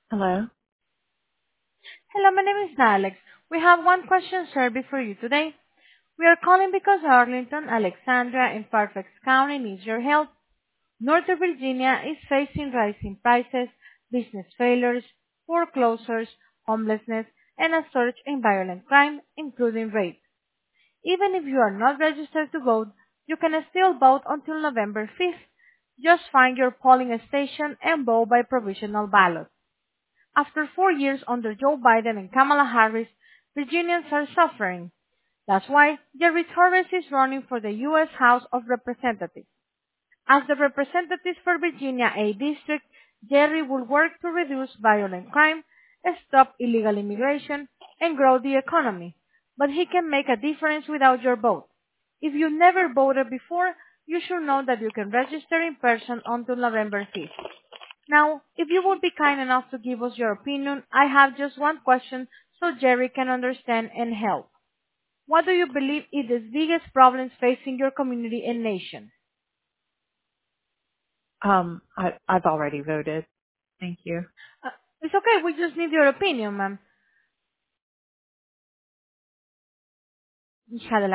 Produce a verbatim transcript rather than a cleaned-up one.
Hello. Hello, my name is Alex. We have one question survey for you today. We are calling because Arlington, Alexandria, and Fairfax County needs your help. Northern Virginia is facing rising prices, business failures, foreclosures, homelessness, and a surge in violent crime, including rape. Even if you are not registered to vote, you can still vote until November fifth. Just find your polling station and vote by provisional ballot. After four years under Joe Biden and Kamala Harris, Virginians are suffering. That's why Jerry Torres is running for the U S House of Representatives. As the representative for Virginia A District, Jerry will work to reduce violent crime, stop illegal immigration, and grow the economy. But he can make a difference without your vote. If you never voted before, you should know that you can register in person until November fifth. Now, if you would be kind enough to give us your opinion, I have just one question so Jerry can understand and help. What do you believe is the biggest problems facing your community and nation? Um, I, I've already voted. Thank you. Uh, it's okay, we just need your opinion, ma'am. Hija de la